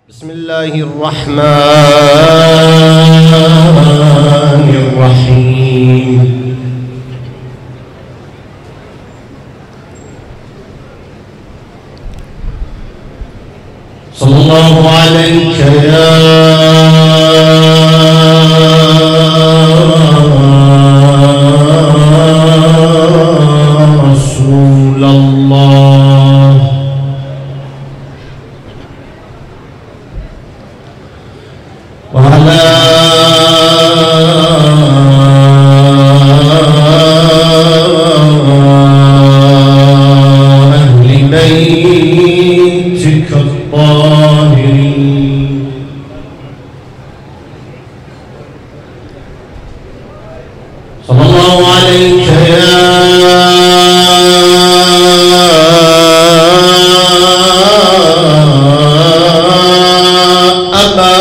بسم الله الرحمن الرحيم. صلى الله عليك يا رسول الله، وعلى أهل بيتك الطاهرين. صلى الله عليك يا أبا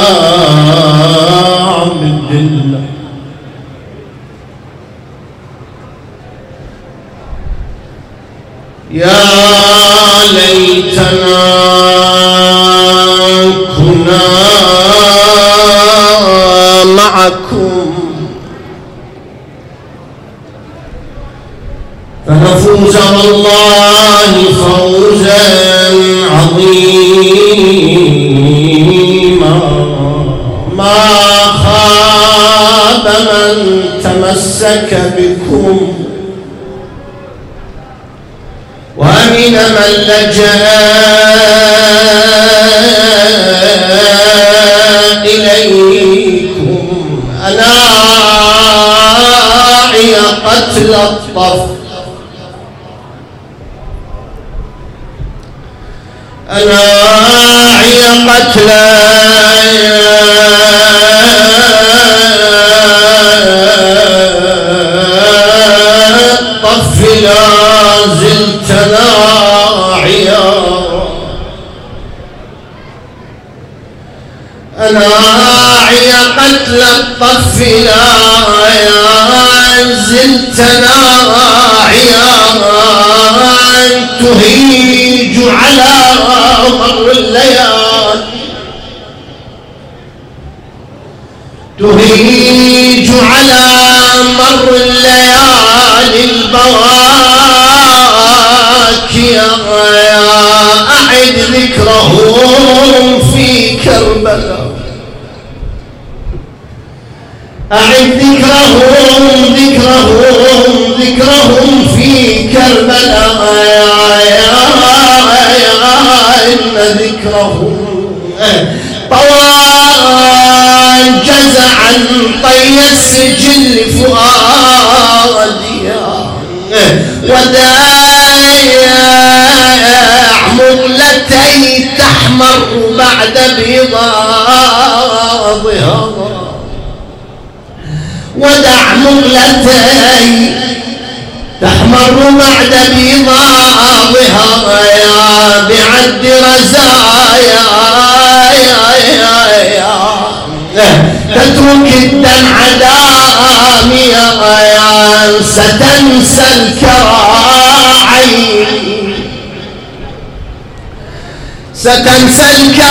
عبد الله، يا ليتنا كنا معكم فنفوز والله فوزا عظيما. ما خاب من تمسك بكم وأمن من لجأ إليكم. أناعي قتل الطف، أناعي قتل الطف لا زلت ناعيا. أناعي قتل الطف لا زلت ناعيا. تهيج على مر الليالي، تهيج على مر الليالي البواكيا. أعد ذكرهم في كربلاء، أعد ذكرهم في كربلاء. إن ذكرهم طوال جزعا طي السجل فؤادي. وداع مغلتي تحمر بعد بيضاضها. ودع مغلتي تحمر بعد بيضاضها. بعد رزايا تترك الدمع داميا. ستنسى الكراعين، ستنسى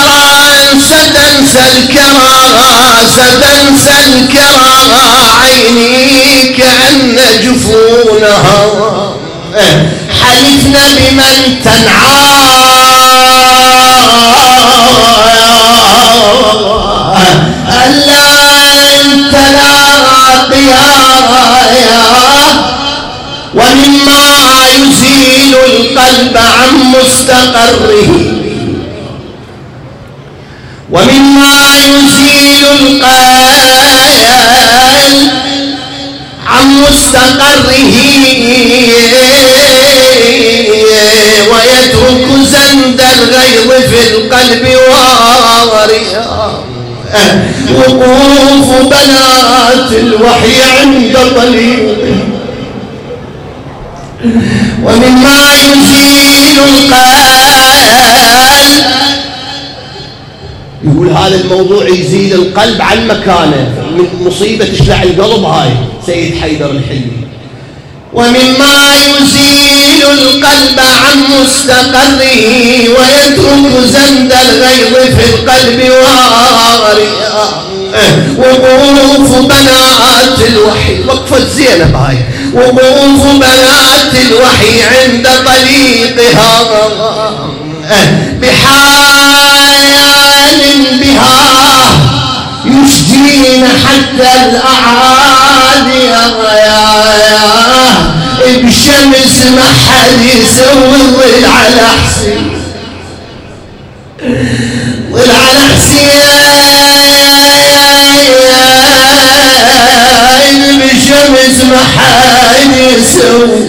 الكراعين كأن جفونها حلفنا بمن تنعى. ألا أنت لاقيا ومما يزيل القلب عن مستقره، ومما يزيل القلب عن مستقره ويترك زند الغيظ في القلب واريا. وقوف بنات الوحي عند طليق، ومما يزيل القلب. يقول هذا الموضوع يزيل القلب عن مكانه من مصيبة تشلع القلب. هاي سيد حيدر الحلمي ومما يزيل القلب عن مستقره ويترك زند الغيظ في القلب واريا وقوف بنات الوحي. وقفة زينب هاي. وقوف بنات الوحي عند طليقها بحال بها يشجين حتى الأعادي بشمس ما حد يسوي ظل على حسين ظل على حسين بشمس ما حد يسوي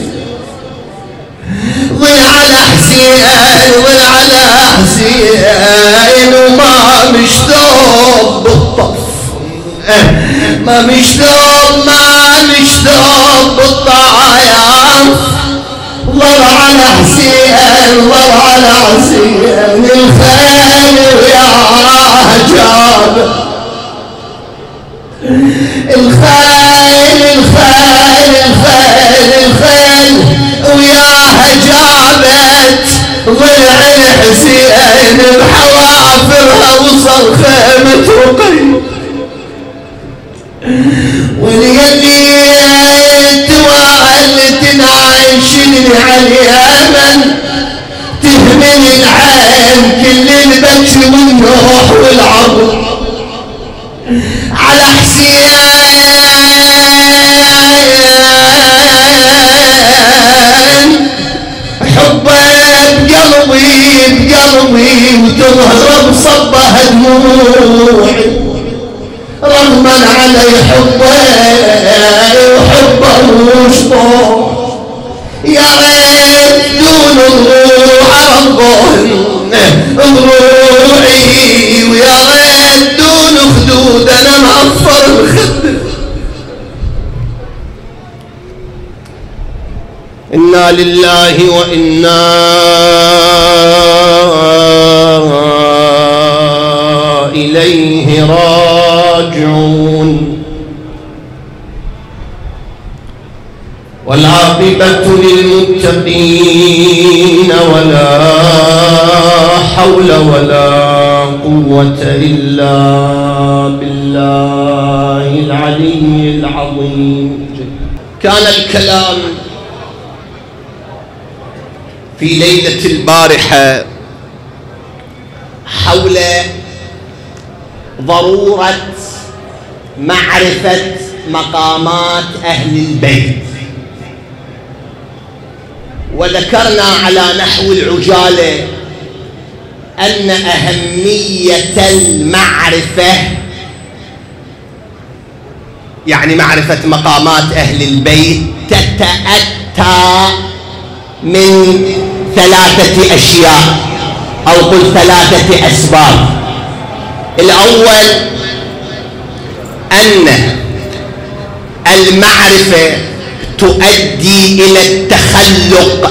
ظل على حسين ظل على حسين وما مشتوب بالطف ما مشتوب بالطايا ظل على حسين ظل على حسين الخيل ويا جاب الخيل وياها جابت ضلع الحسين بحوافرها وصل خيمة رقي واليدين توال تنعشني عليها من تهمل العين كل البكي والنوح والعظم على حسين حبه بقلبي وتظهر بصبها دموعي رغما علي حبه وحبه وشطوع يا ريت دون الروح ضروعي ويا ريت دون خدود انا معفر الخد. إنا لله وإنا إليه راجعون. والعاقبة للمتقين ولا حول ولا قوة إلا بالله العلي العظيم. كان الكلام في ليلة البارحة حول ضرورة معرفة مقامات أهل البيت، وذكرنا على نحو العجالة أن أهمية المعرفة يعني معرفة مقامات أهل البيت تتأتى من ثلاثة أشياء أو قل ثلاثة أسباب. الأول أن المعرفة تؤدي إلى التخلق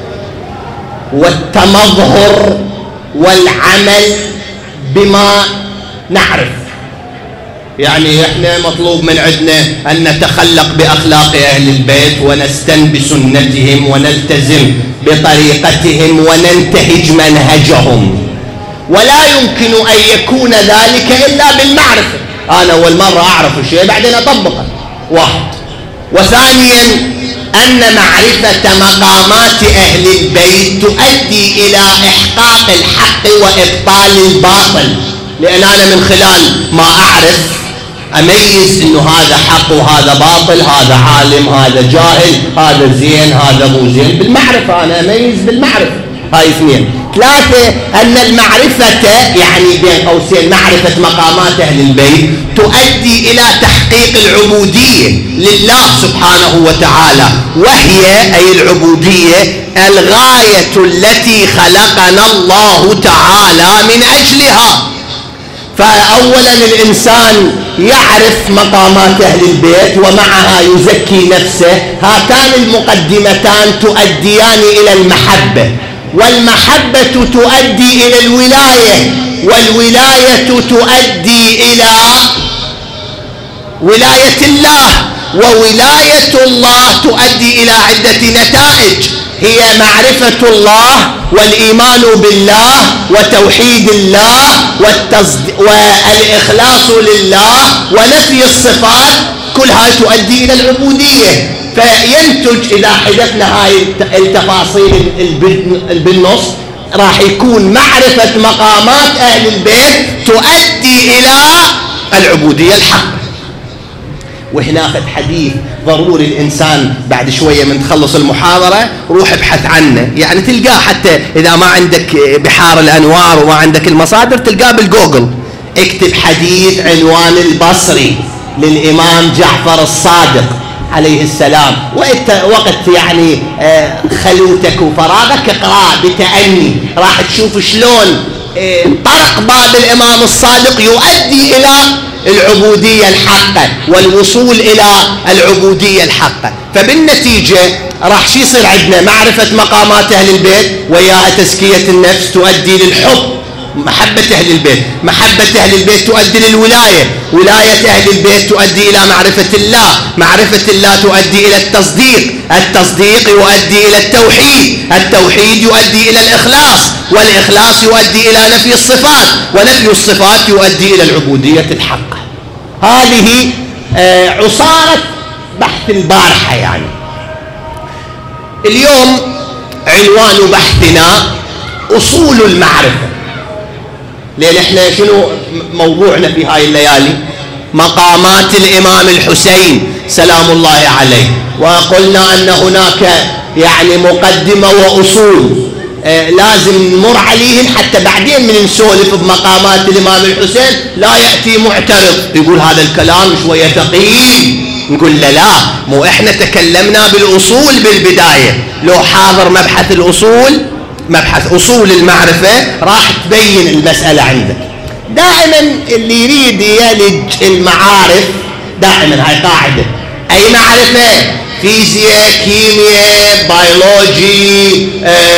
والتمظهر والعمل بما نعرف. يعني احنا مطلوب من عندنا ان نتخلق باخلاق اهل البيت ونستن بسنتهم ونلتزم بطريقتهم وننتهج منهجهم، ولا يمكن ان يكون ذلك الا بالمعرفه. انا اول مره اعرف الشيء بعدين اطبقه، واحد. وثانيا ان معرفه مقامات اهل البيت تؤدي الى احقاق الحق وابطال الباطل، لان انا من خلال ما اعرف اميز انه هذا حق وهذا باطل، هذا عالم هذا جاهل، هذا زين هذا مو زين. بالمعرفه انا اميز بالمعرفه. هاي اثنين. ثلاثه ان المعرفه يعني بين قوسين معرفه مقامات اهل البيت تؤدي الى تحقيق العبوديه لله سبحانه وتعالى، وهي اي العبوديه الغايه التي خلقنا الله تعالى من اجلها. فأولا الإنسان يعرف مقامات أهل البيت ومعها يزكي نفسه. هاتان المقدمتان تؤديان إلى المحبة، والمحبة تؤدي إلى الولاية، والولاية تؤدي إلى ولاية الله وولاية الله تؤدي إلى عدة نتائج، هي معرفة الله والإيمان بالله وتوحيد الله والإخلاص لله ونفي الصفات، كل هاي تؤدي إلى العبودية. فينتج إذا حذفنا هاي التفاصيل بالنص راح يكون معرفة مقامات أهل البيت تؤدي إلى العبودية الحق. وهنا أخذ حديث ضروري الإنسان بعد شوية من تخلص المحاضرة روح ابحث عنه، يعني تلقاه حتى إذا ما عندك بحار الأنوار وما عندك المصادر تلقاه بالجوجل. اكتب حديث عنوان البصري للإمام جعفر الصادق عليه السلام، وقت يعني خلوتك وفراغك اقرأ بتأني، راح تشوف شلون طرق باب الإمام الصادق يؤدي إلى العبودية الحقة والوصول إلى العبودية الحقة. فبالنتيجة راح شي يصير عندنا معرفة مقامات أهل البيت وياها تزكية النفس تؤدي للحب، محبة أهل البيت، محبة أهل البيت تؤدي للولاية، ولاية أهل البيت تؤدي إلى معرفة الله، معرفة الله تؤدي إلى التصديق، التصديق يؤدي إلى التوحيد، التوحيد يؤدي إلى الإخلاص، والإخلاص يؤدي إلى نفي الصفات، ونفي الصفات يؤدي إلى العبودية الحقة. هذه عصارة بحث البارحة. يعني اليوم عنوان بحثنا أصول المعرفة، لأن احنا شنو موضوعنا في هاي الليالي؟ مقامات الإمام الحسين سلام الله عليه. وقلنا أن هناك يعني مقدمة وأصول لازم نمر عليهم حتى بعدين من نسولف بمقامات الإمام الحسين لا يأتي معترض يقول هذا الكلام شوية ثقيل، نقول له لا، مو احنا تكلمنا بالأصول بالبداية، لو حاضر مبحث الأصول مبحث أصول المعرفة راح تبين المسألة عندك. دائما اللي يريد يلج المعارف دائما، هاي قاعدة، أي معرفة فيزياء كيمياء بيولوجي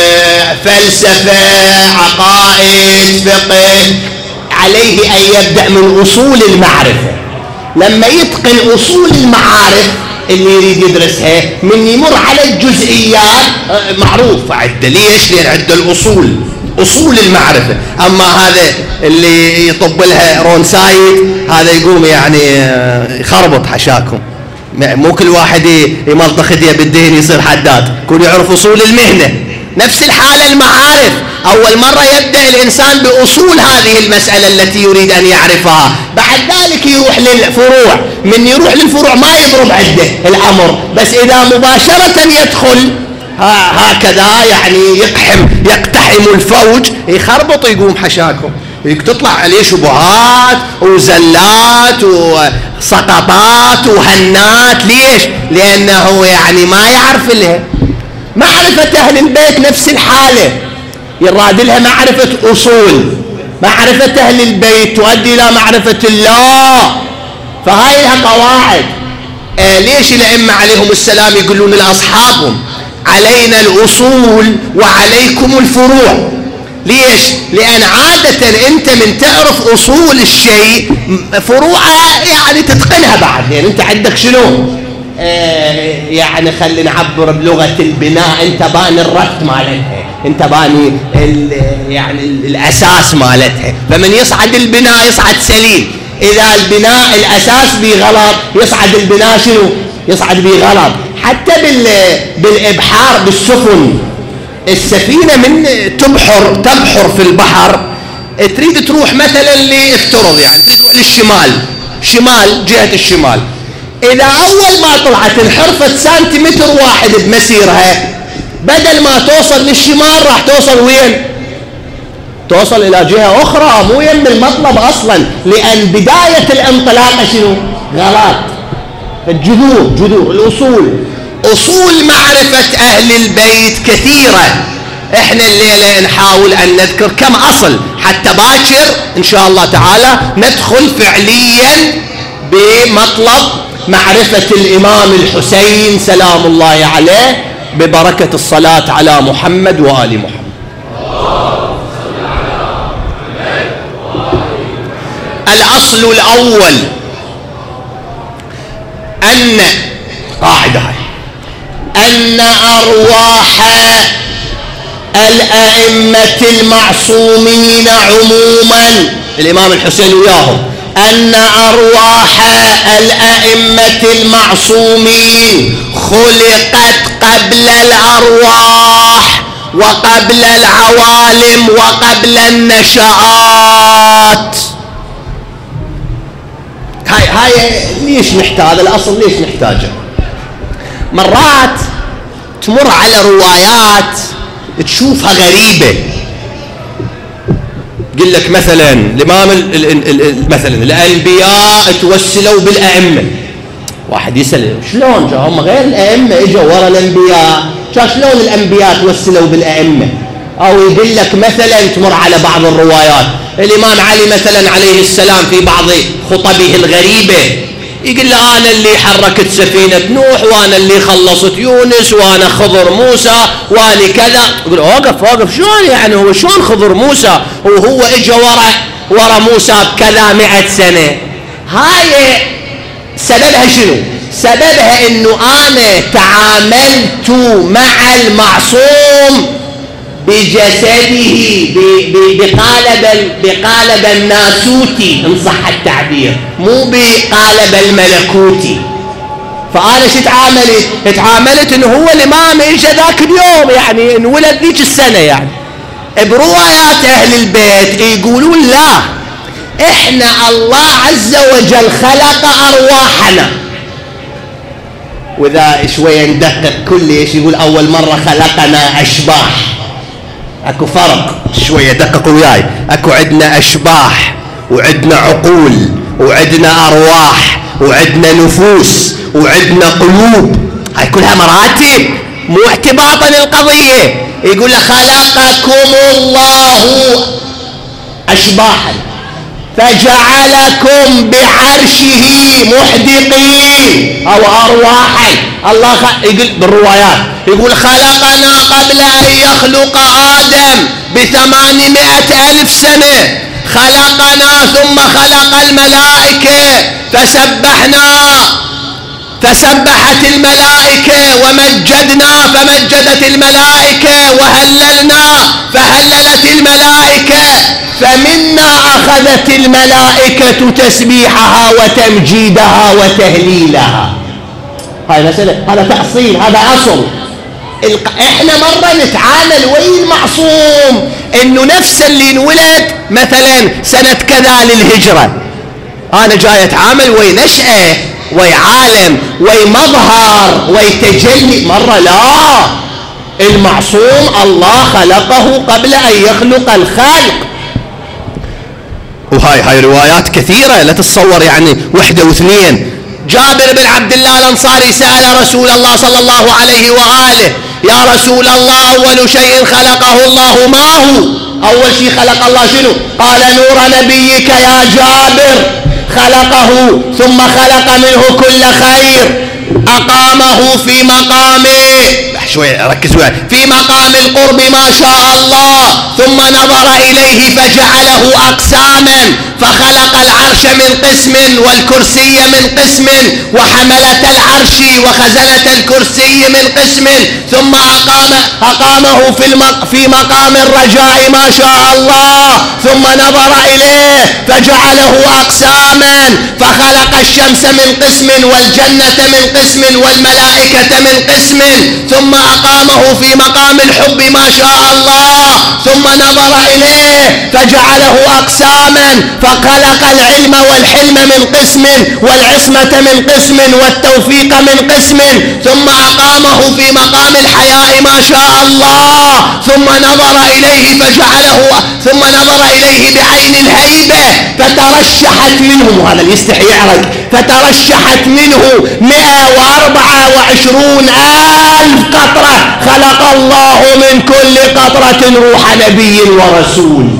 فلسفة عقائد فقه، عليه أن يبدأ من أصول المعرفة. لما يتقن أصول المعارف اللي يريد يدرسها من يمر على الجزئيات معروف عدة. ليش؟ لأن عدة الأصول، أصول المعرفة. أما هذا اللي يطب لها رونسايد هذا يقوم يعني يخربط حشاكم، مو كل واحد يملطخ يديه بالدهن يصير حداد، كل يعرف أصول المهنة. نفس الحالة المعارف، أول مرة يبدأ الإنسان بأصول هذه المسألة التي يريد أن يعرفها، بعد ذلك يروح للفروع، من يروح للفروع ما يضرب عده الأمر، بس إذا مباشرة يدخل هكذا يعني يقتحم الفوج يخربط يقوم حشاكم، تطلع عليه شبهات وزلات وسقطات وهنات. ليش؟ لأنه يعني ما يعرف لها. معرفة أهل البيت نفس الحالة، يراد لها معرفة أصول. معرفة أهل البيت تؤدي إلى معرفة الله، فهاي لها قواعد. ليش الأئمة عليهم السلام يقولون لأصحابهم علينا الأصول وعليكم الفروع؟ ليش؟ لأن عادة أنت من تعرف أصول الشيء فروعها يعني تتقنها بعد، يعني أنت عندك شنو؟ يعني خلي نعبر بلغة البناء، أنت باني الرفت مالتها، أنت باني يعني الأساس مالتها، فمن يصعد البناء يصعد سليم. إذا البناء الأساس بيه غلط يصعد البناء شنو؟ يصعد بيه غلط. حتى بالإبحار بالسفن، السفينة من تبحر في البحر، تريد تروح مثلا افترض يعني تروح للشمال، شمال جهة الشمال، إذا أول ما طلعت انحرفت سنتيمتر واحد بمسيرها، بدل ما توصل للشمال راح توصل وين؟ توصل إلى جهة أخرى، مو يم المطلب أصلا، لأن بداية الانطلاقة شنو؟ غلط. الجذور الأصول، أصول معرفة أهل البيت كثيرة. إحنا الليلة نحاول أن نذكر كم أصل حتى باكر إن شاء الله تعالى ندخل فعليا بمطلب معرفة الإمام الحسين سلام الله عليه، ببركة الصلاة على محمد وآل محمد. الأصل الأول أن أن قاعدة هاي أن أرواح الأئمة المعصومين عموما، الإمام الحسين وياهم، أن أرواح الأئمة المعصومين خلقت قبل الأرواح وقبل العوالم وقبل النشآت. هاي ليش نحتاج الأصل؟ ليش نحتاجه؟ مرات تمر على روايات تشوفها غريبة. يقول لك مثلا الإمام مثلا الأنبياء توسلوا بالأئمة. واحد يسأل شلون هم غير الأئمة اجوا ورا الأنبياء، شلون الأنبياء توسلوا بالأئمة؟ أو يقول لك مثلا تمر على بعض الروايات الإمام علي مثلا عليه السلام في بعض خطبه الغريبة يقول له أنا اللي حركت سفينة نوح، وأنا اللي خلصت يونس، وأنا خضر موسى، وأنا كذا. يقول وقف شلون يعني هو شلون خضر موسى وهو إجا ورا موسى بكذا 100 سنة؟ هاي سببها شنو؟ سببها إنه أنا تعاملت مع المعصوم بجسده بقالب الناسوتي إن صح التعبير، مو بقالب الملكوتي. فأنا شو تعاملت إنه هو الإمام إجا ذاك اليوم، يعني انولد ذيك السنة. يعني بروايات أهل البيت يقولون لا، إحنا الله عز وجل خلق أرواحنا. وإذا شوية ندقق كلش يقول أول مرة خلقنا أشباح. اكو فرق شوية، دققوا وياي. اكو عندنا اشباح وعندنا عقول وعندنا ارواح وعندنا نفوس وعندنا قلوب، هاي كلها مراتب مو اعتباطا القضية. يقول خلقكم الله اشباحا فجعلكم بعرشه محدقين او ارواحا. الله يقول بالروايات يقول خلقنا قبل ان يخلق ادم ب800,000 سنة، خلقنا ثم خلق الملائكة فسبحت الملائكة، ومجدنا فمجدت الملائكة، وهللنا فهللت الملائكة، فمنا أخذت الملائكة تسبيحها وتمجيدها وتهليلها. هاي مسألة، هذا تأصيل، هذا أصل. احنا مرة نتعامل وين المعصوم انه نفس اللي انولد مثلا سنة كذا للهجرة، انا جاي اتعامل وين نشأة وي عالم وي مظهر وي تجلي. مرة لا، المعصوم الله خلقه قبل ان يخلق الخلق. وهاي روايات كثيرة، لا تتصور يعني وحدة واثنين. جابر بن عبد الله الأنصاري سأل رسول الله صلى الله عليه وآله يا رسول الله أول شيء خلقه الله ما هو؟ أول شيء خلق الله شنو؟ قال نور نبيك يا جابر، خلقه ثم خلق منه كل خير، أقامه في مقامه، شوي ركز وياي، في مقام القرب ما شاء الله، ثم نظر إليه فجعله أقساما، فخلق العرش من قسم والكرسي من قسم، وحملة العرش وخزنة الكرسي من قسم، ثم أقامه في مقام الرجاء ما شاء الله، ثم نظر إليه فجعله أقساما، فخلق الشمس من قسم والجنة من قسم والملائكة من قسم، ثم أقامه في مقام الحب ما شاء الله، ثم نظر إليه فجعله أقساما، فخلق العلم والحلم من قسم والعصمة من قسم والتوفيق من قسم، ثم أقامه في مقام الحياء ما شاء الله، ثم نظر إليه بعين الهيبة فترشحت منه، هذا اللي يستحي يعرق، فترشحت منه 124,000 قطرة، خلق الله من كل قطرة روح نبي ورسول.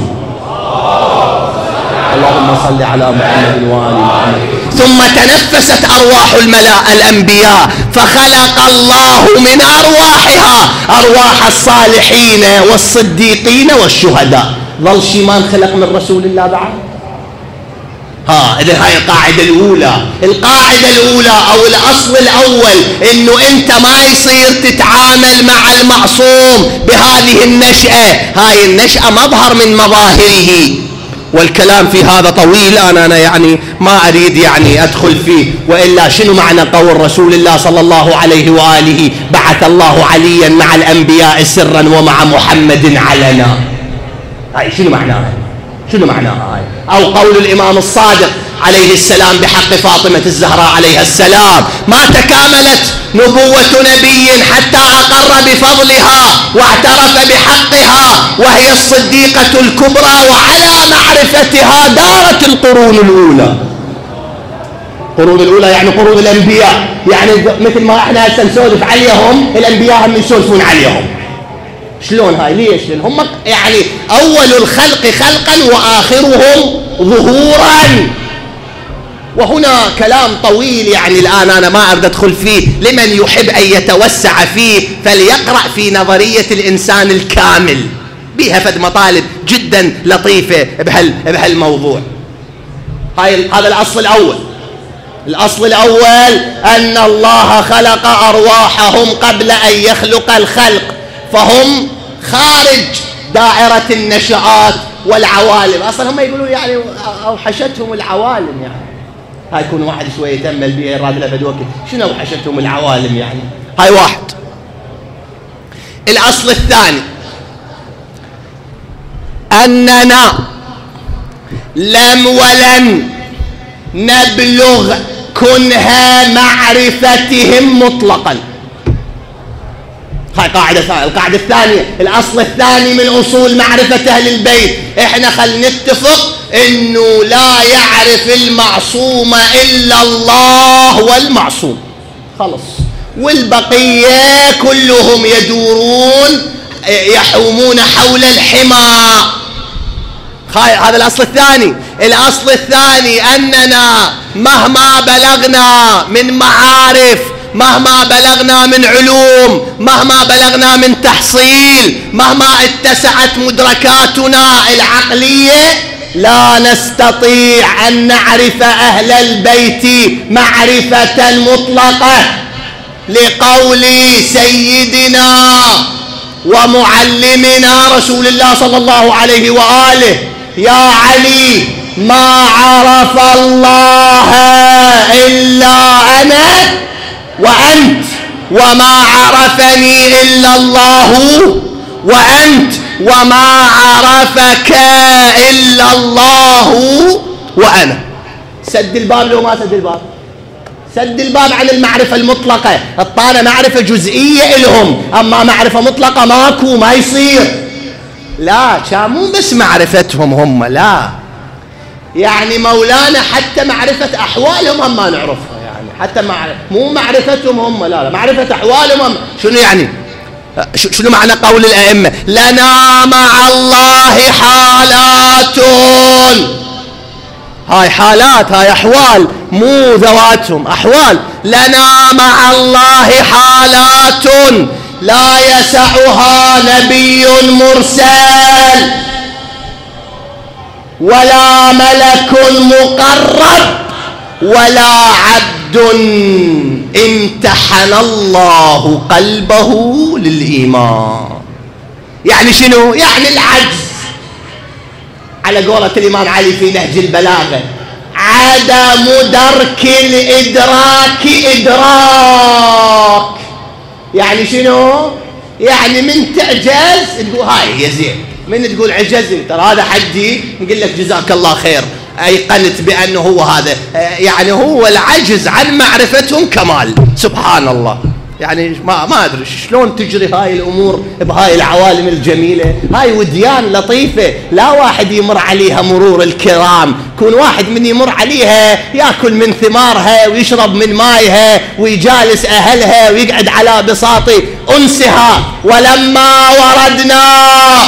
اللهم صل على محمد وآل محمد. ثم تنفست أرواح الأنبياء، فخلق الله من أرواحها أرواح الصالحين والصديقين والشهداء. ظل شي ما انخلق من رسول الله بعد؟ هاي القاعدة الأولى. القاعدة الأولى أو الأصل الأول إنه أنت ما يصير تتعامل مع المعصوم بهذه النشأة. هاي النشأة مظهر من مظاهره، والكلام في هذا طويل، أنا يعني ما أريد يعني أدخل فيه. وإلا شنو معنى قول رسول الله صلى الله عليه وآله بعث الله عليا مع الأنبياء سرا ومع محمد علنا؟ هاي شنو معناها؟ شنو معناها هاي؟ أو قول الإمام الصادق عليه السلام بحق فاطمة الزهراء عليها السلام: ما تكاملت نبوة نبي حتى أقر بفضلها واعترف بحقها، وهي الصديقة الكبرى، وعلى معرفتها دارت القرون الأولى. القرون الأولى يعني قرون الأنبياء، يعني مثل ما احنا هسه نسولف عليهم، الأنبياء هم يسولفون عليهم. شلون هاي؟ ليش؟ لأن هم يعني أول الخلق خلقا وآخرهم ظهورا. وهنا كلام طويل يعني الآن أنا ما أريد أدخل فيه، لمن يحب أن يتوسع فيه فليقرأ في نظرية الإنسان الكامل، بها فد مطالب جدا لطيفة بهالموضوع. هذا الأصل الأول. الأصل الأول أن الله خلق أرواحهم قبل أن يخلق الخلق، فهم خارج دائرة النشآت والعوالم. أصلا هم يقولون يعني أوحشتهم العوالم، يعني هاي يكون واحد شوية يتأمل بها يراد له بد وقت، شنو أوحشتهم العوالم يعني؟ هاي واحد. الأصل الثاني أننا لم ولن نبلغ كنها معرفتهم مطلقا. هاي قاعدة ثانية. القاعدة الثانية، الأصل الثاني من أصول معرفة أهل البيت، إحنا خل نتفق إنه لا يعرف المعصوم إلا الله والمعصوم، خلص. والبقية كلهم يدورون يحومون حول الحمى. هذا الأصل الثاني. الأصل الثاني أننا مهما بلغنا من معارف، مهما بلغنا من علوم، مهما بلغنا من تحصيل، مهما اتسعت مدركاتنا العقلية، لا نستطيع أن نعرف أهل البيت معرفة مطلقة، لقول سيدنا ومعلمنا رسول الله صلى الله عليه وآله: يا علي ما عرف الله إلا أنا وأنت، وما عرفني إلا الله وأنت، وما عرفك إلا الله وأنا. سد الباب لو ما سد الباب، سد الباب عن المعرفة المطلقة. الطالة معرفة جزئية إلهم، أما معرفة مطلقة ماكو، ما يصير. لا، مو بس معرفتهم هم، لا، يعني مولانا حتى معرفة أحوالهم هم ما نعرفها، يعني حتى مو معرفتهم هم، لا، معرفة أحوالهم هم. شنو يعني؟ شنو معنى قول الأئمة: لنا مع الله حالات؟ هاي حالات، هاي أحوال، مو ذواتهم، أحوال. لنا مع الله حالات لا يسعها نبي مرسل ولا ملك مقرب ولا عبد امتحن الله قلبه للإيمان. يعني شنو؟ يعني العجز، على قولة الإمام علي في نهج البلاغة: عدم درك الإدراك إدراك. يعني شنو؟ يعني من تعجز تقول هاي هي زين، من تقول عجزي ترى هذا حدي، نقول لك جزاك الله خير، أيقنت بأنه هو هذا. يعني هو العجز عن معرفتهم كمال. سبحان الله. يعني ما أدري شلون تجري هاي الأمور بهاي العوالم الجميلة. هاي وديان لطيفة، لا واحد يمر عليها مرور الكرام. كون واحد من يمر عليها يأكل من ثمارها ويشرب من مايها ويجالس أهلها ويقعد على بساط أنسها. ولما وردنا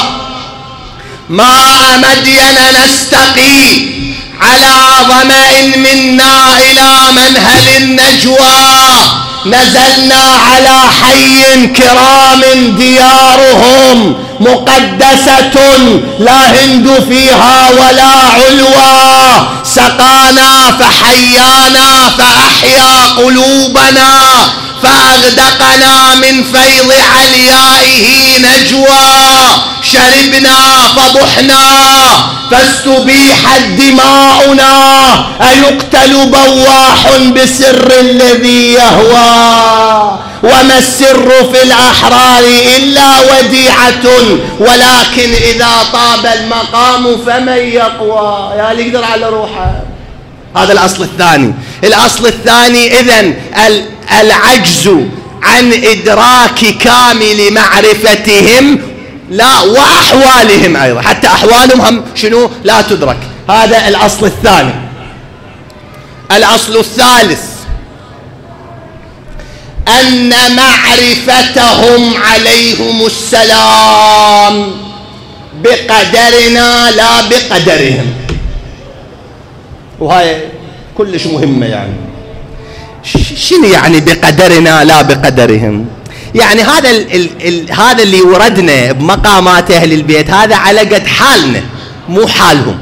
ماء مدين نستقي على ظمأ منا إلى منهل النجوى، نزلنا على حي كرام ديارهم مقدسة لا هند فيها ولا علوى، سقانا فحيانا فأحيا قلوبنا فأغدقنا من فيض عليائه نجوى شربنا فضحنا فاستبيحت دماؤنا أيقتل بواح بسر الذي يهوى وما السر في الأحرار إلا وديعة ولكن إذا طاب المقام فمن يقوى. يا اللي يقدر على روحه. هذا الأصل الثاني. الأصل الثاني إذن العجز عن إدراك كامل معرفتهم لا وأحوالهم أيضا، حتى أحوالهم هم شنو لا تدرك. هذا الأصل الثاني. الأصل الثالث أن معرفتهم عليهم السلام بقدرنا لا بقدرهم. وهاي كلش مهمة. يعني شنو يعني بقدرنا لا بقدرهم؟ يعني هذا اللي وردنا بمقامات أهل البيت هذا على قد حالنا مو حالهم.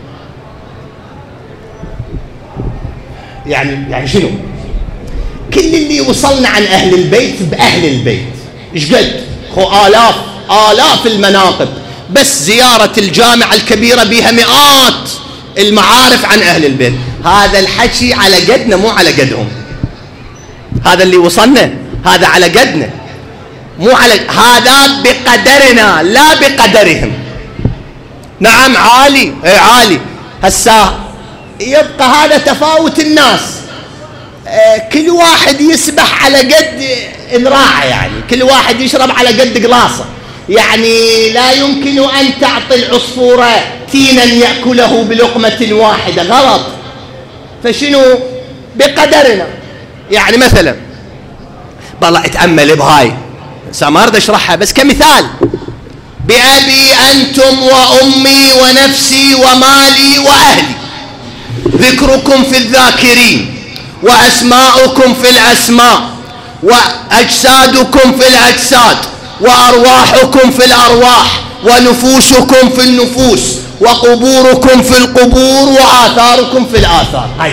يعني شنو؟ كل اللي وصلنا عن أهل البيت بأهل البيت إيش قد؟ آلاف المناقب، بس زيارة الجامعة الكبيرة بها مئات المعارف عن أهل البيت. هذا الحكي على قدنا مو على قدهم. هذا اللي وصلنا هذا على قدنا مو على هذا بقدرنا لا بقدرهم. نعم عالي عالي. هسا يبقى هذا تفاوت الناس. كل واحد يسبح على قد ذراعه، يعني كل واحد يشرب على قد قلاصه. يعني لا يمكن أن تعطي العصفورة تينا يأكله بلقمة واحدة، غلط. فشنو بقدرنا؟ يعني مثلا بالله اتأمل بهاي ما أريد أشرحها بس كمثال. بأبي أنتم وأمي ونفسي ومالي وأهلي ذكركم في الذاكرين وأسماؤكم في الأسماء وأجسادكم في الأجساد وأرواحكم في الأرواح ونفوسكم في النفوس وقبوركم في القبور وآثاركم في الآثار. هاي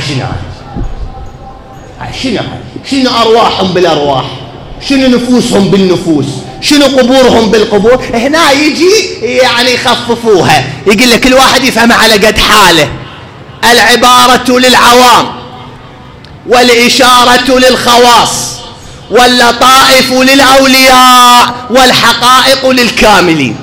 شنو أرواحهم بالأرواح، شنو نفوسهم بالنفوس، شنو قبورهم بالقبور. هنا يجي يعني يخففوها، يقول لك كل واحد يفهمها على قد حاله. العبارة للعوام والإشارة للخواص واللطائف للأولياء والحقائق للكاملين.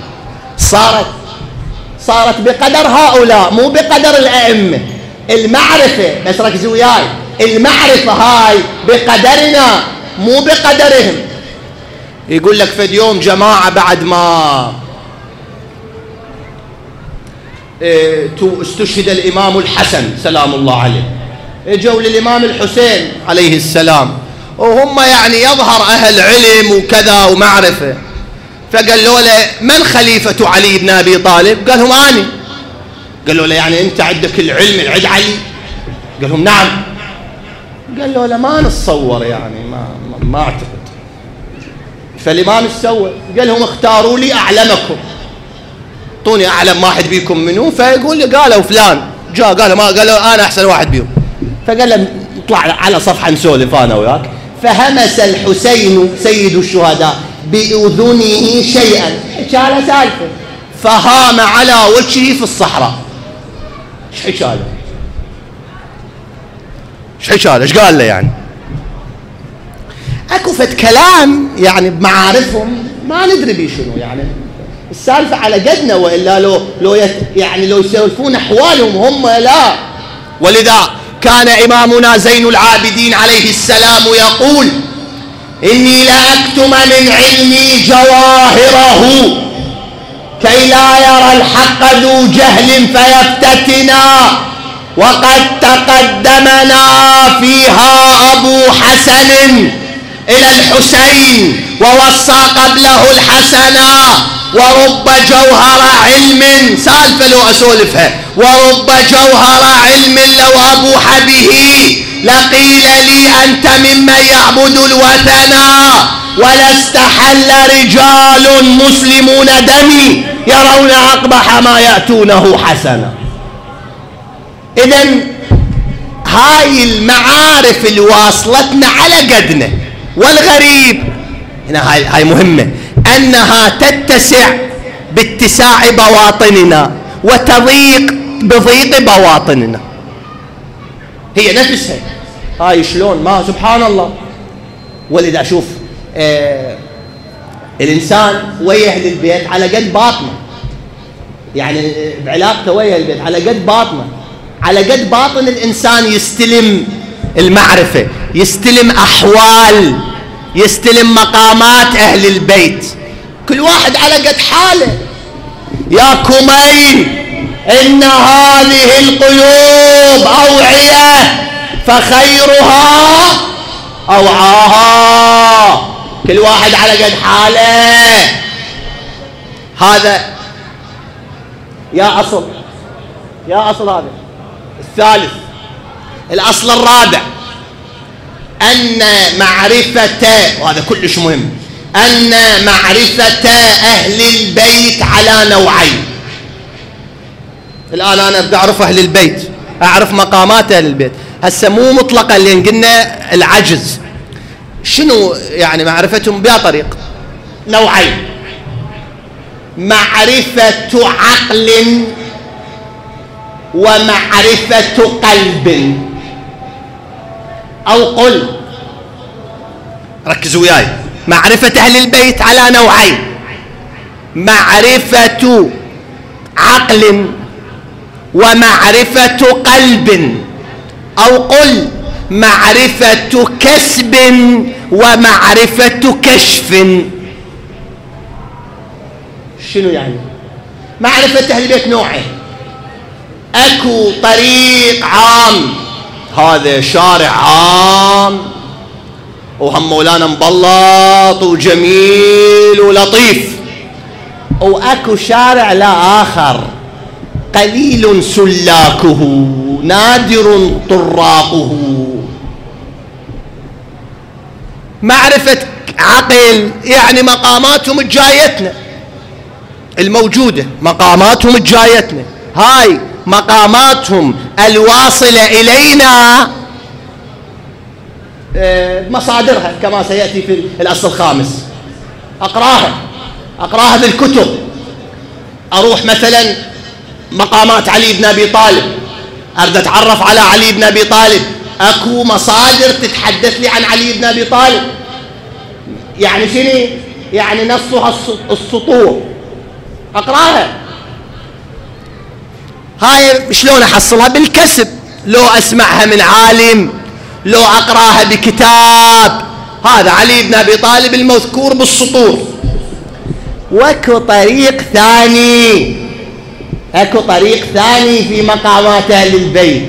صارت بقدر هؤلاء مو بقدر الأئمة. المعرفة بس ركزوا وياي، المعرفة هاي بقدرنا مو بقدرهم. يقول لك فد يوم جماعة بعد ما استشهد الإمام الحسن سلام الله عليه اجوا للإمام الحسين عليه السلام، وهم يعني يظهر أهل علم وكذا ومعرفة. فقالوا له من خليفة علي بن أبي طالب؟ قال لهم أنا. قالوا له يعني أنت عندك العلم العد علي؟ قال لهم نعم. قال له ما نتصور يعني ما أعتقد. فالإمام سوى قال لهم اختاروا لي أعلمكم، اعطوني أعلم واحد بيكم منه. فيقول لي قالوا فلان جاء قالوا أنا أحسن واحد بيهم. فقال له اطلع على صفحة نسولف أنا وياك. فهمس الحسين سيد الشهداء بأذنه شيئا، حكى سالفة، فهام على وجهه في الصحراء. ايش حكى له؟ ايش قال له؟ يعني اكو فد كلام يعني بمعارفهم ما ندري بيه شنو. يعني السالفة على قدنا، وإلا لو يسولفون أحوالهم هم لا. ولذا كان إمامنا زين العابدين عليه السلام يقول إني لأكتم من علمي جواهره كي لا يرى الحق ذو جهل فيفتتنا. وقد تقدمنا فيها أبو حسن إلى الحسين ووصى قبله الحسنا. ورب جوهر علم، سالفة لو أسولفها، ورب جوهر علم لو أبوح به لقيل لي أنت ممن يعبد الوثنا. ولا استحل رجال مسلمون دمي يرون أقبح ما يأتونه حسنا. إذن هاي المعارف اللي واصلتنا على قدنا. والغريب هنا هاي مهمة، أنها تتسع باتساع بواطننا وتضيق بضيق بواطننا. هي نفسها هاي شلون؟ ما سبحان الله. ولذا أشوف الإنسان ويا أهل البيت على قد باطنه، يعني بعلاقته ويا البيت على قد باطنه، على قد باطن الإنسان يستلم المعرفة، يستلم أحوال، يستلم مقامات أهل البيت. كل واحد على قد حاله. يا كمين إن هذه القلوب أوعية فخيرها أوعاها. كل واحد على قد حاله. هذا يا أصل هذا الثالث. الأصل الرابع أن معرفة، وهذا كلش مهم، أن معرفة أهل البيت على نوعين. الآن أنا بدي أعرف أهل البيت، أعرف مقامات أهل البيت. هسه مو مطلقا لأن قلنا العجز. شنو يعني معرفتهم بها طريق؟ نوعين: معرفة عقل ومعرفة قلب. أو قل، ركزوا وياي، معرفة أهل البيت على نوعين: معرفة عقل ومعرفة قلب. أو قل معرفة كسب ومعرفة كشف. شنو يعني؟ معرفة أهل البيت نوعين: أكو طريق عام، هذا شارع عام وهم مولانا مبلط وجميل ولطيف، وأكو شارع لا آخر قليل سلاكه نادر طراقه. معرفة عقل يعني مقاماتهم الجايتنا الموجودة، مقاماتهم الجايتنا، هاي مقاماتهم الواصلة إلينا مصادرها كما سيأتي في الأصل الخامس. أقراها بالكتب. أروح مثلا مقامات علي بن أبي طالب، أريد أتعرف على علي بن أبي طالب، أكو مصادر تتحدث لي عن علي بن أبي طالب. يعني شنو؟ يعني نصها السطور، أقراها. هاي شلون أحصلها؟ بالكسب، لو أسمعها من عالم، لو أقراها بكتاب. هذا علي بن أبي طالب المذكور بالسطور. واكو طريق ثاني، اكو طريق ثاني في مقامات أهل البيت،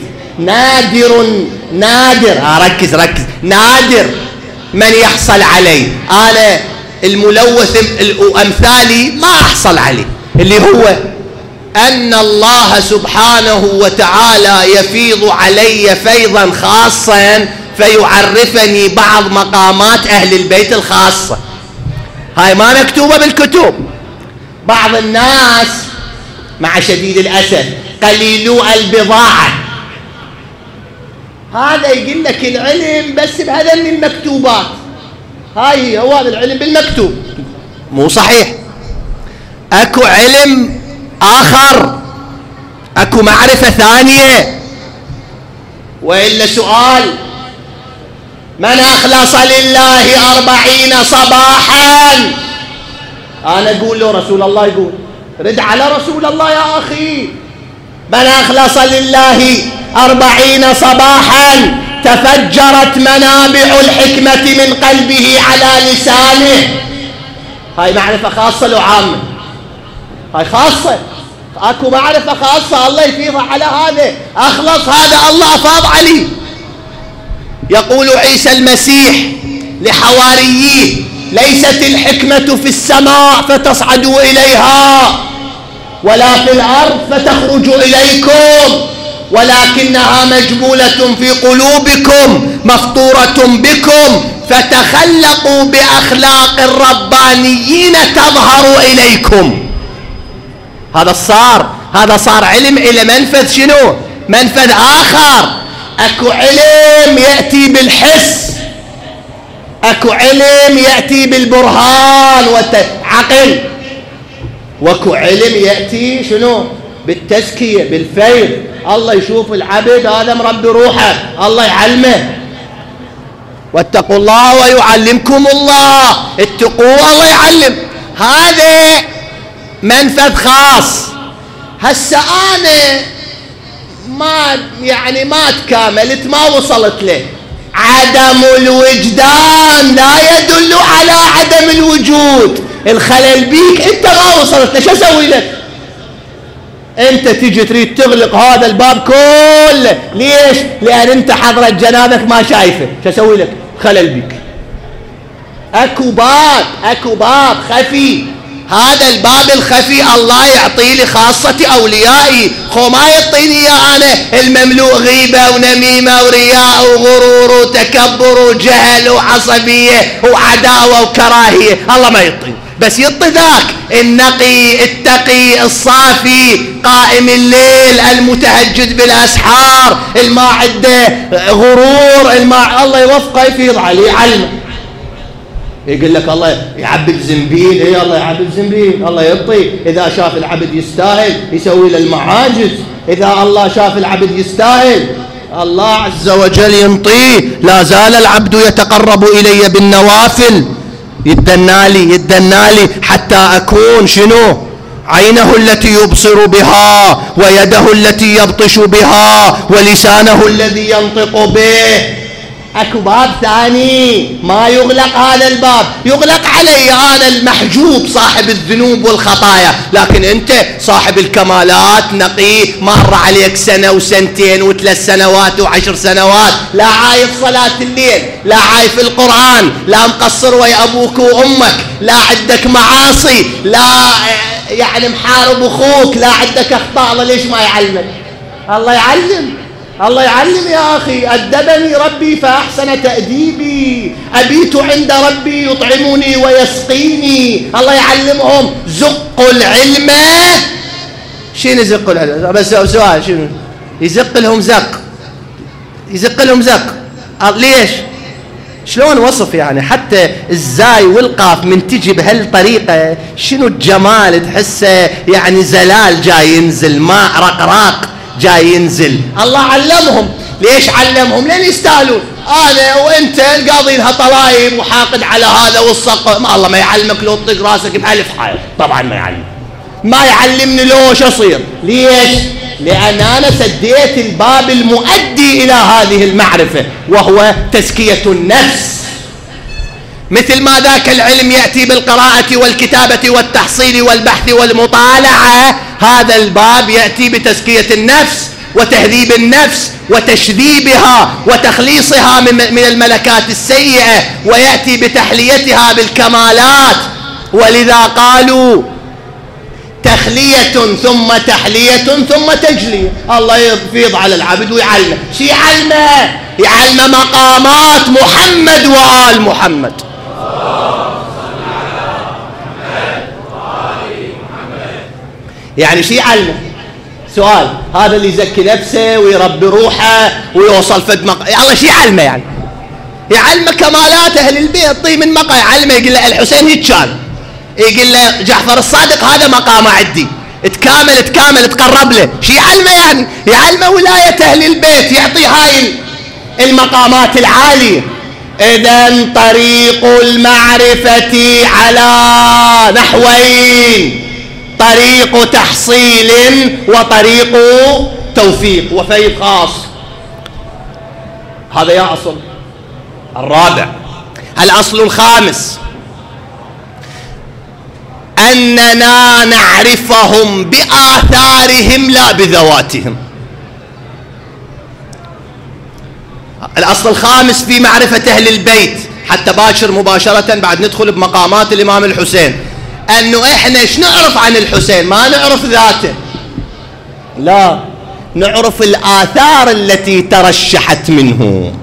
نادر ركز نادر من يحصل عليه. أنا الملوث وأمثالي ما أحصل عليه، اللي هو أن الله سبحانه وتعالى يفيض علي فيضا خاصا فيعرفني بعض مقامات أهل البيت الخاصة. هاي ما مكتوبة بالكتب. بعض الناس مع شديد الأسف قليلو البضاعة، هذا يقول لك العلم بس بهذا من المكتوبات. هاي هو هذا العلم بالمكتوب، مو صحيح. أكو علم آخر، أكو معرفة ثانية. وإلا سؤال: من أخلص لله 40 صباحا؟ أنا أقول له رسول الله يقول، رد على رسول الله يا أخي. من أخلص لله 40 صباحا تفجرت منابع الحكمة من قلبه على لسانه. هاي معرفة خاصة لو عامة؟ هاي خاصة. اكو معرفة خاصة الله يفيضها على هذا. اخلص هذا الله افاض عليه. يقول عيسى المسيح لحواريه: ليست الحكمة في السماء فتصعدوا إليها ولا في الأرض فتخرج إليكم، ولكنها مجمولة في قلوبكم مفطورة بكم فتخلقوا بأخلاق الربانيين تظهر إليكم. هذا صار علم إلى منفذ شنو؟ منفذ آخر، أكو علم يأتي بالحس، أكو علم يأتي بالبرهان والعقل، وأكو علم يأتي شنو؟ بالتزكية بالفيض. الله يشوف العبد هذا مربي روحه، الله يعلمه. واتقوا الله ويعلمكم الله، اتقوا الله يعلم. هذا منفذ خاص. هسه أنا ما تكاملت، ما وصلت له. عدم الوجدان لا يدل على عدم الوجود. الخلل بيك انت ما وصلت له، شو اسوي لك؟ انت تيجي تريد تغلق هذا الباب كله، ليش؟ لان انت حضرة جنابك ما شايفه، شو اسوي لك؟ خلل بيك. اكو باب خفي، هذا الباب الخفي الله يعطيه لخاصة أوليائي، خو ما يعطيني إياه أنا المملوء غيبة ونميمة ورياء وغرور وتكبر وجهل وعصبية وعداوة وكراهية. الله ما يعطيني، بس يعطي ذاك النقي التقي الصافي قائم الليل المتهجد بالأسحار، الما عنده غرور، الله يوفقه يفيض عليه علمه. يقول لك الله يعبد زنبيل، اي الله يعبد زنبيل، الله يعطي. اذا شاف العبد يستاهل يسوي له المعاجز، اذا الله شاف العبد يستاهل الله عز وجل ينطيه. لا زال العبد يتقرب الي بالنوافل، يدنالي حتى اكون شنو؟ عينه التي يبصر بها، ويده التي يبطش بها، ولسانه الذي ينطق به. اكو باب ثاني ما يغلق، هذا الباب يغلق علي انا المحجوب صاحب الذنوب والخطايا، لكن انت صاحب الكمالات نقي، مر عليك سنة وسنتين وثلاث سنوات وعشر سنوات، لا عايف صلاة الليل، لا عايف القرآن، لا مقصر ويا ابوك وامك، لا عندك معاصي، لا محارب اخوك، لا عندك اخطاء. ليش ما يعلمك؟ الله يعلم يا أخي. أدبني ربي فأحسن تأديبي، أبيت عند ربي يطعمني ويسقيني. الله يعلمهم. زقوا العلم. شنو يزق العلم؟ بس سؤال، شنو يزق لهم زق؟ ليش؟ شلون وصف حتى الزاي والقاف من تجي بهالطريقة شنو الجمال، تحسه زلال جاي ينزل، ماء رقراق جاي ينزل. الله علمهم. ليش علمهم؟ لأن يستاهلون. أنا وأنت قاضينها طلايب وحاقد على هذا والصق. ما الله ما يعلمك لو تطق راسك بألف حائط، طبعا ما يعلمني لو شو أصير. ليش؟ لأن أنا سديت الباب المؤدي إلى هذه المعرفة، وهو تزكية النفس. مثل ما ذاك العلم يأتي بالقراءة والكتابة والتحصيل والبحث والمطالعة، هذا الباب يأتي بتزكية النفس وتهذيب النفس وتشذيبها وتخليصها من الملكات السيئة، ويأتي بتحليتها بالكمالات. ولذا قالوا تخلية ثم تحلية ثم تجلية. الله يفيض على العبد ويعلمه. شي يعلمه مقامات محمد وآل محمد. شي يعلمه؟ سؤال. هذا اللي يزكي نفسه ويربي روحه ويوصل فد الله شي يعلمه؟ يعلمه كمالات أهل البيت. طيب من مقام يعلمه، يقول له الحسين هيك كان، يقول له جعفر الصادق هذا مقامه عندي، تكامل تقرب له. شي يعلمه؟ يعلمه ولاية أهل البيت، يعطي هاي المقامات العالية. إذن طريق المعرفة على نحوين: طريق تحصيل وطريق توفيق وفيض خاص. هذا يا أصل الرابع. الأصل الخامس: أننا نعرفهم بآثارهم لا بذواتهم. الأصل الخامس في معرفة أهل البيت، حتى باكر مباشرة بعد ندخل بمقامات الإمام الحسين، أنه إحنا إيش نعرف عن الحسين؟ ما نعرف ذاته، لا، نعرف الآثار التي ترشحت منه.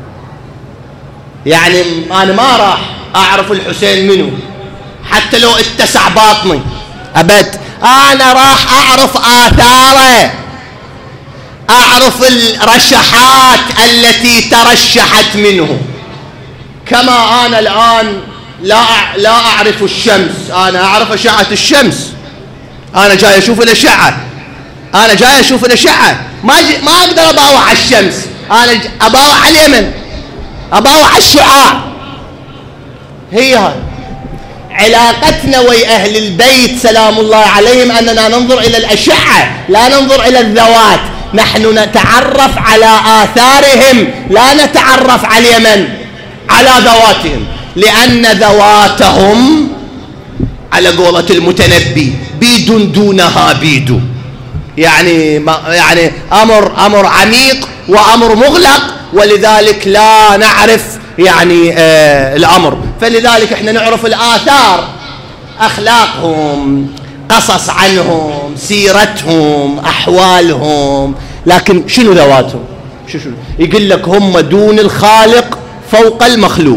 أنا ما راح أعرف الحسين منه حتى لو اتسع باطني أبد، أنا راح أعرف آثاره. أعرف الرشحات التي ترشحت منه. كما أنا الآن لا أعرف الشمس، أنا أعرف أشعة الشمس، أنا جاي أشوف الأشعة، أنا جاي أشوف الأشعة، ما أقدر أباوع على الشمس، أنا أباوع على اليمن، أباوع على الشعاع. هي هاي علاقتنا ويا أهل البيت سلام الله عليهم، أننا ننظر إلى الأشعة لا ننظر إلى الذوات. نحن نتعرف على آثارهم لا نتعرف على اليمن على ذواتهم، لأن ذواتهم على قولة المتنبي بيد دونها بيد، يعني أمر عميق وأمر مغلق، ولذلك لا نعرف يعني الأمر. فلذلك احنا نعرف الآثار، أخلاقهم، قصص عنهم، سيرتهم، أحوالهم، لكن شنو ذواتهم؟ شنو يقول لك هم دون الخالق فوق المخلوق.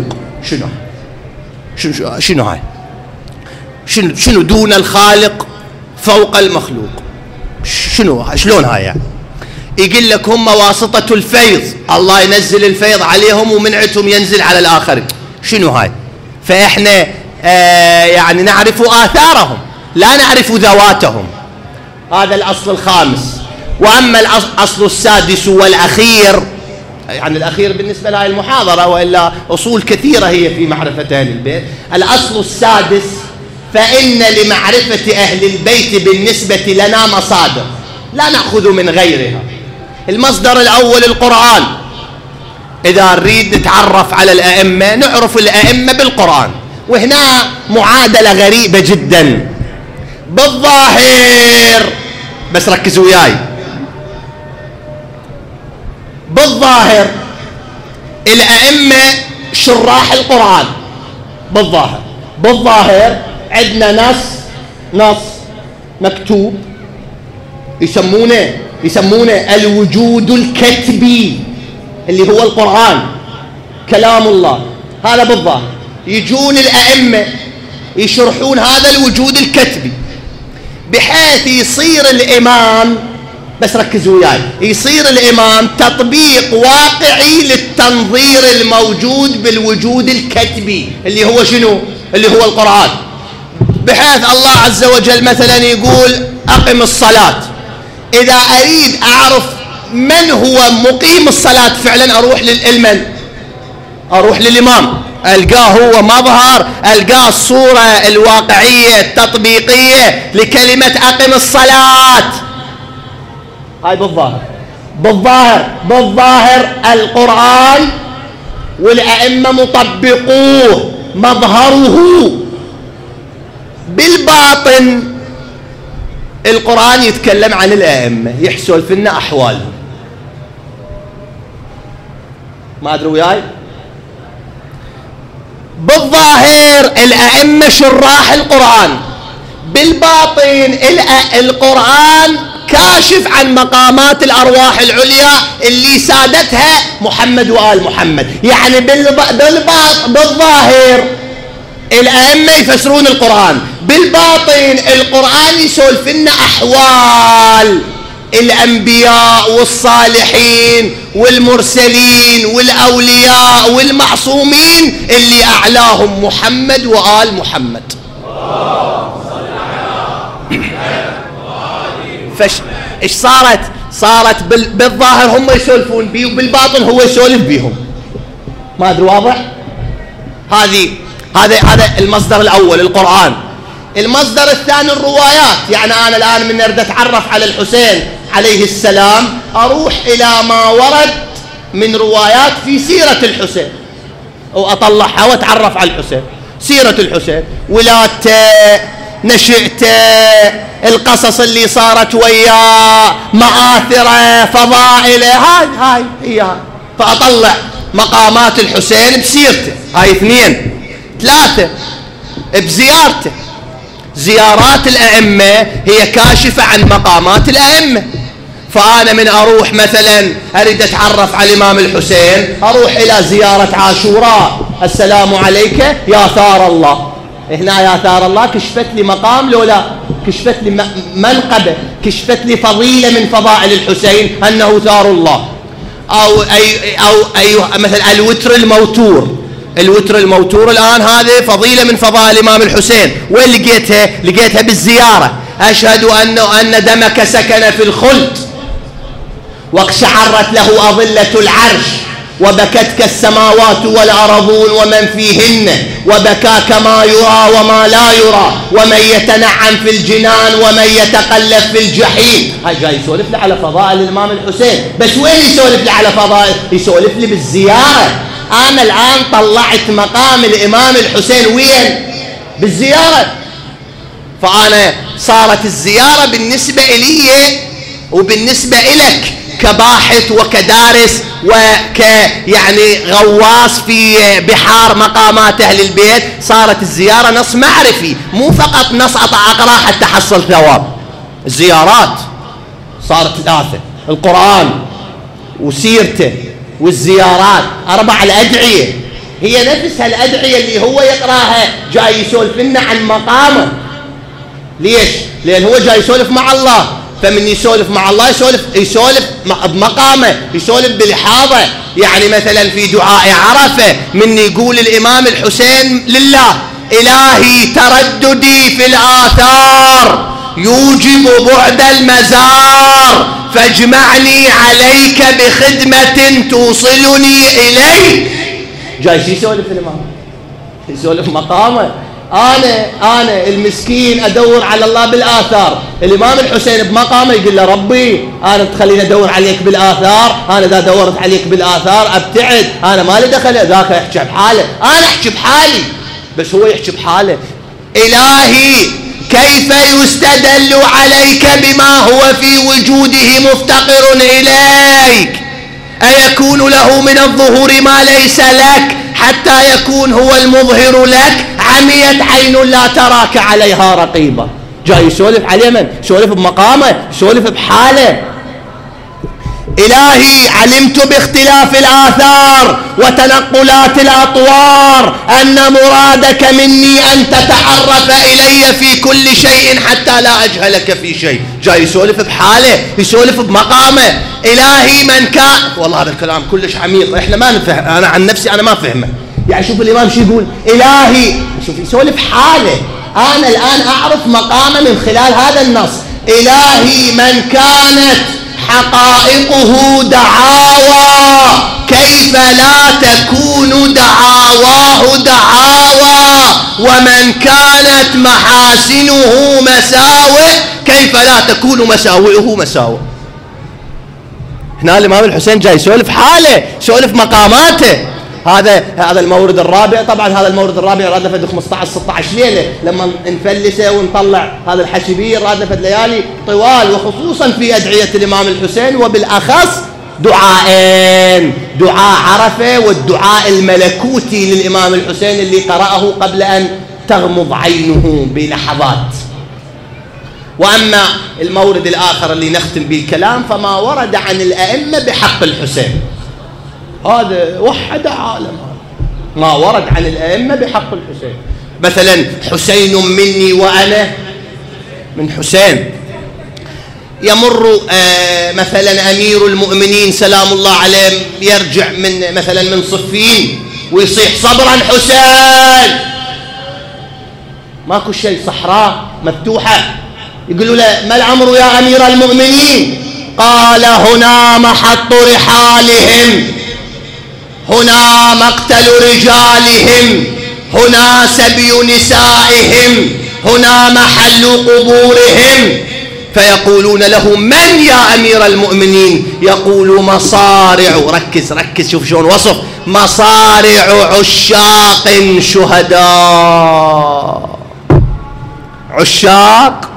شنو هاي؟ شنو دون الخالق فوق المخلوق؟ شلون هاي يعني؟ يقول لك هم واسطة الفيض، الله ينزل الفيض عليهم ومنعتهم ينزل على الآخرين. شنو هاي؟ فإحنا يعني نعرف آثارهم لا نعرف ذواتهم. هذا الأصل الخامس. وأما الأصل السادس والأخير، يعني الأخير بالنسبة لهذه المحاضرة، وإلا أصول كثيرة هي في معرفة أهل البيت. الأصل السادس: فإن لمعرفة أهل البيت بالنسبة لنا مصادر لا نأخذ من غيرها. المصدر الأول القرآن، إذا نريد نتعرف على الأئمة نعرف الأئمة بالقرآن. وهنا معادلة غريبة جدا بالظاهر، بس ركزوا وياي، بالظاهر الأئمة شراح القرآن. بالظاهر عندنا نص مكتوب يسمونه الوجود الكتبي، اللي هو القرآن كلام الله. هذا بالظاهر. يجون الأئمة يشرحون هذا الوجود الكتبي بحيث يصير الإمام، بس ركزوا وياي، يصير الإمام تطبيق واقعي للتنظير الموجود بالوجود الكتبي اللي هو شنو؟ اللي هو القرآن. بحيث الله عز وجل مثلا يقول أقم الصلاة، إذا أريد أعرف من هو مقيم الصلاة فعلا أروح للإمام، ألقاه هو مظهر، ألقاه الصورة الواقعية التطبيقية لكلمة أقم الصلاة. هاي بالظاهر القرآن والأئمة مطبقوه مظهره. بالباطن القرآن يتكلم عن الأئمة، يحسول فينا أحوالهم. ما أدري وياي؟ بالظاهر الأئمة شراح القرآن، بالباطن القرآن كاشف عن مقامات الأرواح العليا اللي سادتها محمد وآل محمد. يعني بالظاهر الأئمة يفسرون القرآن، بالباطن القرآن يسولف لنا أحوال الأنبياء والصالحين والمرسلين والأولياء والمعصومين اللي أعلاهم محمد وآل محمد. إيش صارت بالظاهر هم يسولفون بيه وبالباطن هو يسولف بيهم. ما أدري واضح؟ هذا المصدر الأول القرآن. المصدر الثاني الروايات. يعني أنا الآن من أريد أتعرف على الحسين عليه السلام أروح إلى ما ورد من روايات في سيرة الحسين، أو أطلعها وأتعرف على الحسين، سيرة الحسين، ولادته، نشأته، القصص اللي صارت وياه، مآثره، فضائله، هاي هي. فأطلع مقامات الحسين بسيرته، هاي 2. 3 بزيارته. زيارات الأئمة هي كاشفة عن مقامات الأئمة. فأنا من أروح مثلا أريد أتعرف على الإمام الحسين أروح إلى زيارة عاشوراء، السلام عليك يا ثار الله، هنا آثار الله كشفت لي مقام لو لا؟ كشفت لي منقبة، كشفت لي فضيلة من فضائل الحسين أنه ثار الله. أو مثلا الوتر الموتور. الوتر الموتور الآن هذه فضيلة من فضائل الإمام الحسين. وين لقيتها؟ لقيتها بالزيارة. أشهد أن دمك سكن في الخلد واقشعرت له أظلة العرش وبكتك السماوات والأرضون ومن فيهن وبكاك ما يرى وما لا يرى ومن يتنعم في الجنان ومن يتقلب في الجحيم. هاي جاي يسولف لي على فضائل الإمام الحسين. بس وين يسولف لي على فضائل؟ يسولف لي بالزيارة. أنا الآن طلعت مقام الإمام الحسين وين؟ بالزيارة. فأنا صارت الزيارة بالنسبة إلي وبالنسبة إلك كباحث وكدارس يعني غواص في بحار مقامات أهل البيت، صارت الزيارة نص معرفي، مو فقط نص أقرأ حتى حصل ثواب. الزيارات صارت ثلاثة: القرآن وسيرته والزيارات. 4 الأدعية، هي نفسها الأدعية اللي هو يقراها جاي يسولف لنا عن مقامه. ليش؟ لأن هو جاي يسولف مع الله، فمن يسولف مع الله يسولف بمقامه، يسولف بالحاضة. يعني مثلا في دعاء عرفة من يقول الإمام الحسين لله: إلهي ترددي في الآثار يوجب بعد المزار فاجمعني عليك بخدمة توصلني إليك. جاي شو يسولف الإمام؟ يسولف مقامه. أنا المسكين أدور على الله بالآثار، الإمام الحسين بمقامه يقول له: ربي أنا تخليني أدور عليك بالآثار، أنا إذا دورت عليك بالآثار أبتعد، أنا ما لي دخل. ذاك يحكي بحاله، أنا أحكي بحالي، بس هو يحكي بحاله. إلهي كيف يستدل عليك بما هو في وجوده مفتقر إليك؟ أيكون له من الظهور ما ليس لك حتى يكون هو المظهر لك؟ عميت عين لا تراك عليها رقيبة. جاي يسولف على من؟ يسولف بمقامه، يسولف بحاله. إلهي علمت باختلاف الآثار وتنقلات الأطوار أن مرادك مني أن تتعرف إلي في كل شيء حتى لا أجهلك في شيء. جاي يسولف بحاله، يسولف بمقامه. إلهي من كان، والله هذا الكلام كلش عميق، إحنا ما نفهم، أنا عن نفسي أنا ما فهمه. يعني شوف الإمام شو يقول: إلهي، شوف يسولف حاله. أنا الآن أعرف مقامه من خلال هذا النص. إلهي من كانت حقائقه دعاوى كيف لا تكون دعاواه دعاوى، ومن كانت محاسنه مساوئ كيف لا تكون مساوئه مساوئ. هنا الإمام الحسين جاي يسولف حاله، يسولف مقاماته. هذا المورد الرابع. طبعا هذا المورد الرابع راد فد 15-16 ليله لما نفلسه ونطلع هذا الحشبيه، راد فد ليالي طوال، وخصوصا في ادعيه الامام الحسين، وبالاخص دعاءين: دعاء عرفه والدعاء الملكوتي للامام الحسين اللي قرأه قبل ان تغمض عينه بلحظات. واما المورد الاخر اللي نختم به الكلام فما ورد عن الائمه بحق الحسين، هذا وحد عالم. ما ورد عن الأئمة بحق الحسين، مثلا حسين مني وأنا من حسين. يمر مثلا أمير المؤمنين سلام الله عليه يرجع من صفين ويصيح: صبرا حسين. ماكو شيء، صحراء مفتوحة. يقولوا له: ما الأمر يا أمير المؤمنين؟ قال: هنا محط رحالهم، هنا مقتل رجالهم، هنا سبي نسائهم، هنا محل قبورهم. فيقولون له: من يا أمير المؤمنين؟ يقول: مصارع. ركز شوف شلون وصف: مصارع عشاق شهداء. عشاق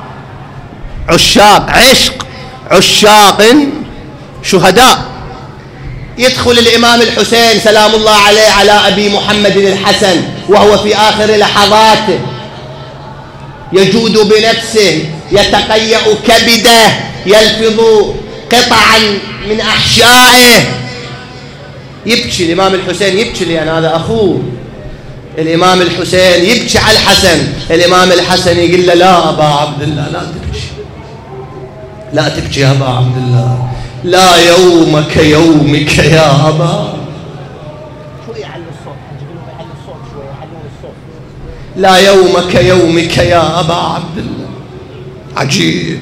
عشق، عشاق شهداء. يدخل الإمام الحسين سلام الله عليه على أبي محمد الحسن وهو في آخر لحظاته، يجود بنفسه، يتقيأ كبده، يلفظ قطعا من أحشائه. يبكي الإمام الحسين، يبكي لأن هذا أخوه. الإمام الحسين يبكي على الحسن، الإمام الحسن يقول له لا أبا عبد الله لا تبكي، لا تبكي يا أبا عبد الله، لا يومك يومك يا أبا. شوي يعلي الصوت، يعلي الصوت شوي، يعلون الصوت. لا يومك يومك يا أبا عبد الله. عجيب.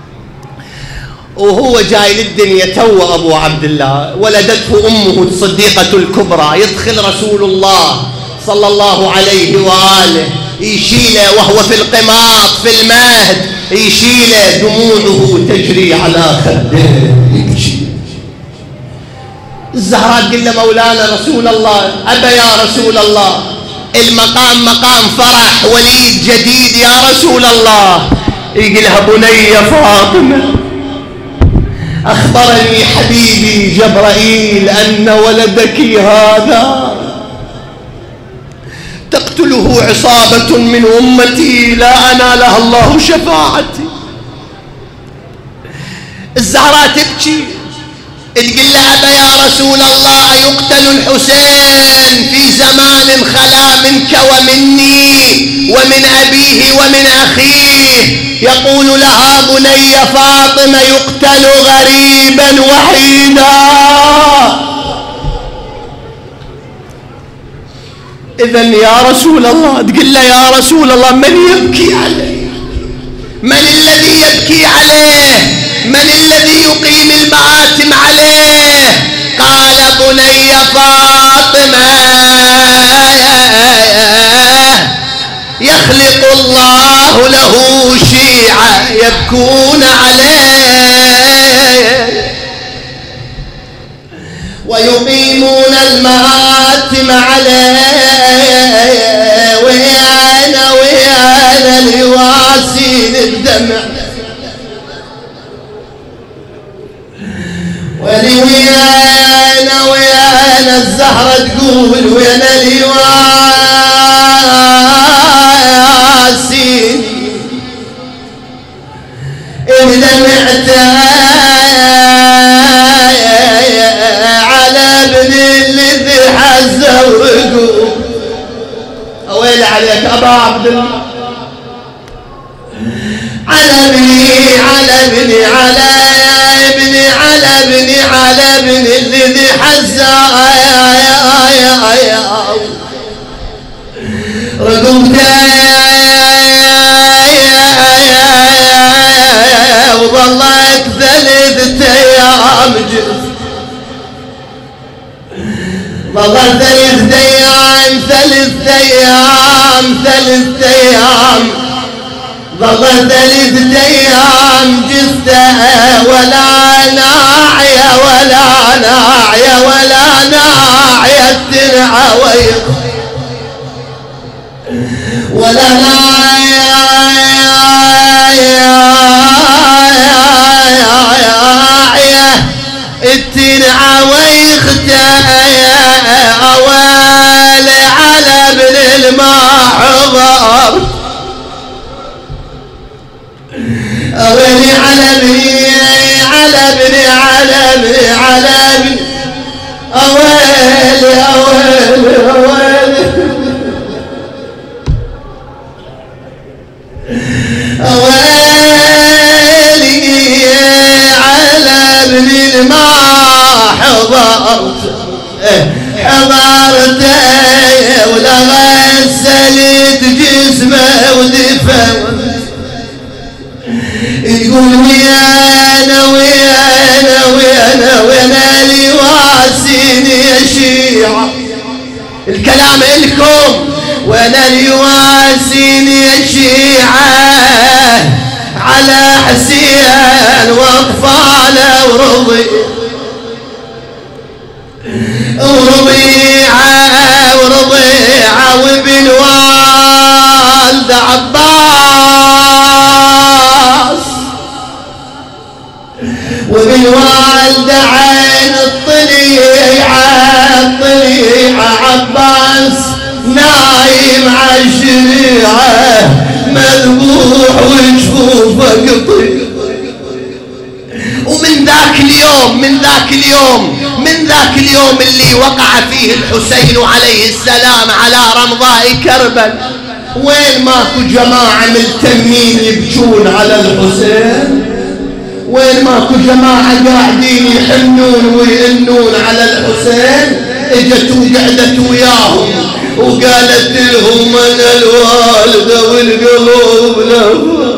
وهو جاي للدنيا تو أبو عبد الله، ولدته أمه الصديقة الكبرى، يدخل رسول الله صلى الله عليه وآله يشيله وهو في القماط في المهد، يشيله دموعه تجري على خده يبكي. الزهراء تقول له مولانا رسول الله أبا يا رسول الله، المقام مقام فرح وليد جديد يا رسول الله. يقولها بني فاطمة أخبرني حبيبي جبرائيل أن ولدك هذا تقتله عصابة من أمتي لا أنالها الله شفاعتي. الزهراء تبكي تقول له أبا يا رسول الله يقتل الحسين في زمان خلا منك ومني ومن أبيه ومن أخيه، يقول لها بني فاطمة يقتل غريبا وحيدا. إذن يا رسول الله تقول له يا رسول الله من يبكي عليه؟ من الذي يبكي عليه؟ من الذي يقيم المآتم عليه؟ قال بني فاطمة يخلق الله له شيعة يبكون عليه ويقيمون المآتم عليه، ويانا ويانا اليواسين الدمع، ويانا ويانا الزهرة تقول ويانا اليواسين اندمعت على ابن الذي حزه وقول اويل عليك ابا عبد الله، على ابني على ابني على ابني على ابني على ابني الذي حزه رقبته وظلت 3 أيام جف، ظلت 3 أيام 3 أيام 3 أيام، ظلت 3 أيام جثته ولا ناعية ولا ناعية ولا ناعية تنعى ولا ناعية التنعى ويخته أوالي على ابن المحضر، أوالي على ابني على ابني على ابني على ابني أوالي أوالي أوالي أوالي على ابن ما حضرت حضرته ولا غسلت جسمه ودفنت، يقول ويانا ويانا ويانا ويانا اليواسين يا شيعة، الكلام إلكم، وانا اليواسين يا شيعة على حسين واطفاله ورضيعة وابن والد عباس، وابن والد عين الطليعة عباس نايم عالشريعة مذبوح وجفوفه قطيع، ومن ذاك اليوم اليوم من ذاك اليوم اللي وقع فيه الحسين عليه السلام على رمضاء كربلاء، وين ماكو جماعة ملتمين يبكون على الحسين؟ وين ماكو جماعة قاعدين يحنون ويئنون على الحسين؟ اجت وقعدت وياهم وقالت لهم انا الوالدة والقلوب لها.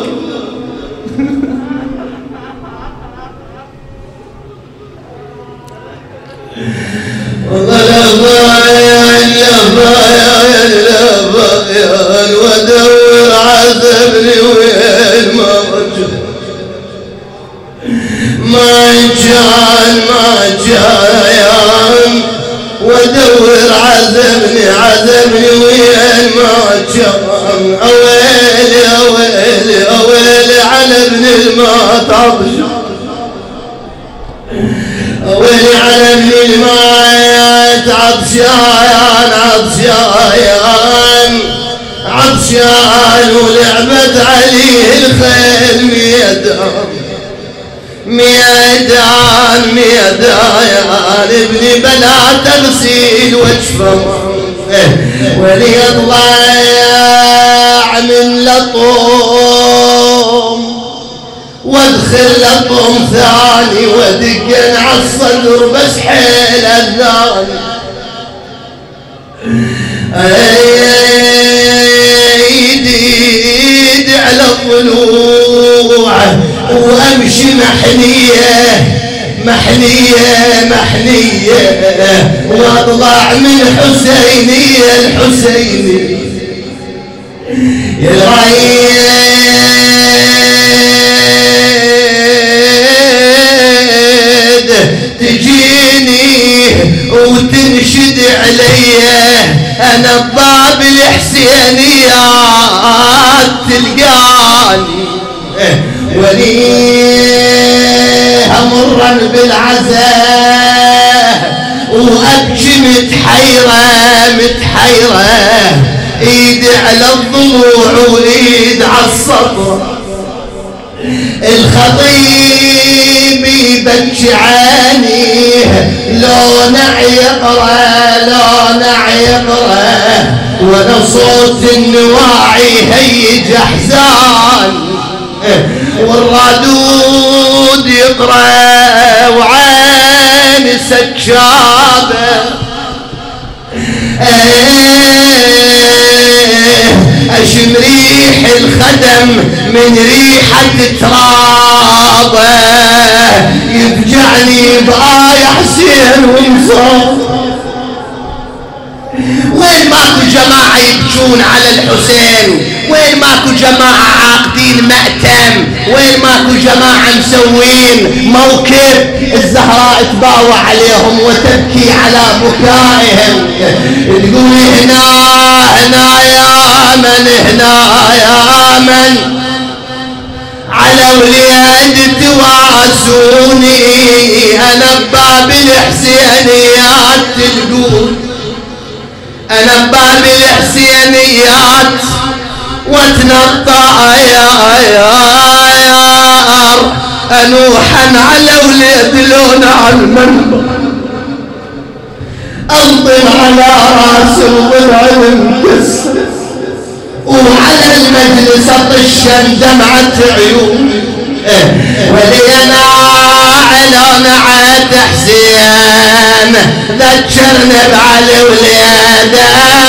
ودور عذبني وين ما كان ودور عذبني وين ما كان. اويلي على ابن المات ويلي على ابن المات عطشان ولعبت عليه الخيل ميدان ابني بلا تغسيل وجفه وليطلع من لطوم وادخل لطوم ثاني ودقن عالصدر بس حيل اذان. ايدي على الضلوع وامشي محنية واطلع من حسينية الحسيني العيد تجيني وتنشد عليا انا بباب الحسينيات تلقاني وليها مرا بالعزاء وابكي متحيرة ايدي على الضلوع وايد على الصدر. الخطيب يبكي عينيه لون عيقرة وانا صوت النواعي هيج احزان والرادود يقرأ وعين سكشابة. اشم ريح الخدم من ريحة ترابه يفجعني بآية حسين ومصاب. وين ماكو جماعة يبكون على الحسين؟ وين ماكو جماعة عاقدين مأتم؟ وين ماكو جماعة مسوين موكب الزهراء تباوع عليهم وتبكي على بكائهم؟ تقول هنا يا من على وليد تواسوني انا بباب الحسينيات تقول انا بباب الحسينيات واتنطى يار انوحا على وليد لون على المنبر انطن على راس الضلع المكسر وعلى المجلس اطشن دمعة عيون ولينا على عاد حسين ذكرنا بعلي وليدا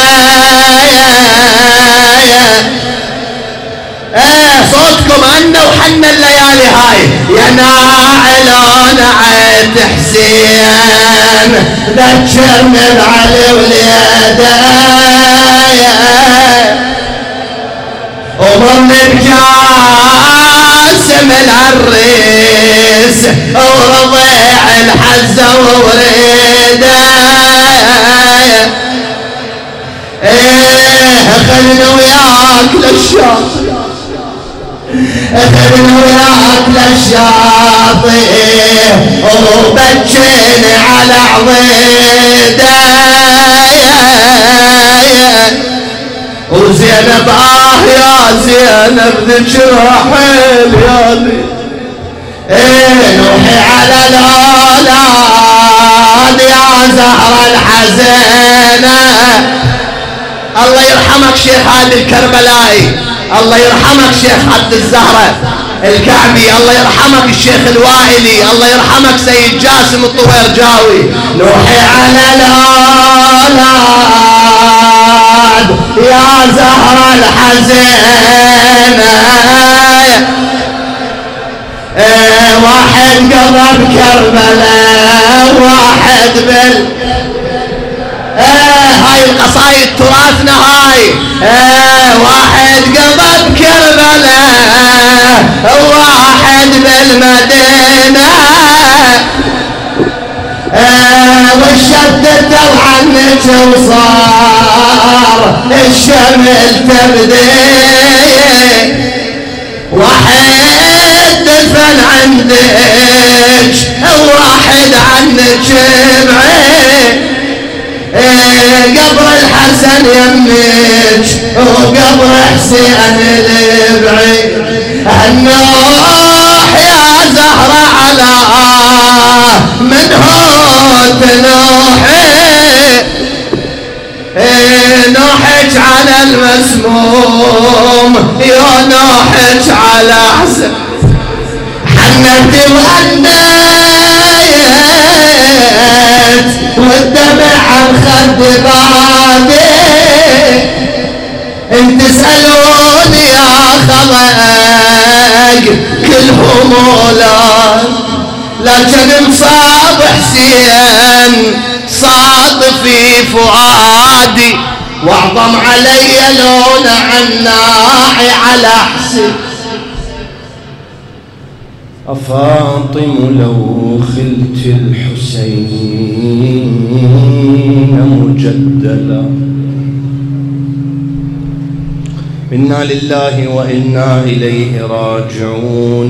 صوتكم عنا وحنا الليالي هاي يا ناعلون عاد حسين ذكرنا بعلي وليدا ومن بجاسم العريس ورضيع الحزة ووريده خلنا وياك للشاطئ وبكينا على عضيده وزينب يا زينب ذكرها حيل نوحي على الأولاد يا زهرة الحزينة. الله يرحمك شيخ هادي الكربلائي، الله يرحمك شيخ عبد الزهرة الكعبي، الله يرحمك الشيخ الوائلي، الله يرحمك سيد جاسم الطويرجاوي. نوحي على الأولاد يا زهرة الحزينة. واحد قضى بكربلاء واحد هاي القصايد تراثنا هاي. واحد قضى بكربلاء واحد بالمدينة. والشدة عنك وصار الشمل تبدي. واحد دفن عندك واحد عنك بعيد. قبر الحسن يمك وقبر حسين البعيد. النوح يا زهرة على من هو تنوحي. نوحك على المسموم يا نوحك على حسن. حنتي وغنيت والدمع عن خد بعدي. انت تسألوني يا خلق كلهم اولاد، لكن مصاب حسين صاد في فؤادي. واعظم علي لون عناعي على حسين. أفاطم لو خلت الحسين مجدلا. إنا لله وإنا إليه راجعون.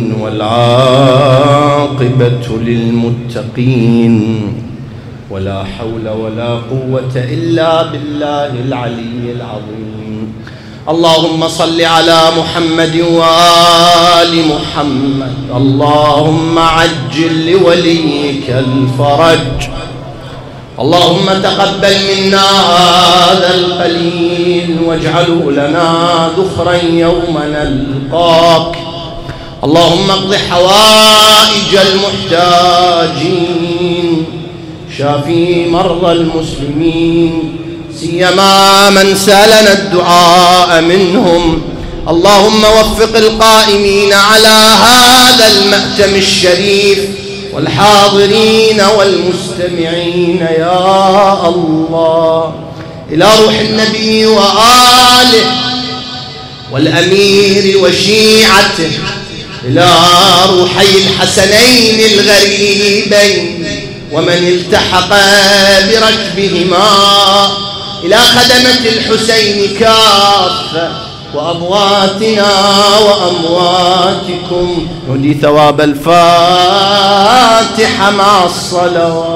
والعاقبة للمتقين ولا حول ولا قوة إلا بالله العلي العظيم. اللهم صل على محمد وآل محمد. اللهم عجل لوليك الفرج. اللهم تقبل منا هذا القليل واجعله لنا ذخرا يوم نلقاك. اللهم اقض حوائج المحتاجين، شافي مرضى المسلمين سيما من سالنا الدعاء منهم. اللهم وفق القائمين على هذا المأتم الشريف والحاضرين والمستمعين يا الله. إلى روح النبي وآله والأمير وشيعته، إلى روحي الحسنين الغريبين ومن التحق بركبهما، إلى خدمة الحسين كافة وأمواتنا وأمواتكم. نودي ثواب الفاتحة مع الصلوات.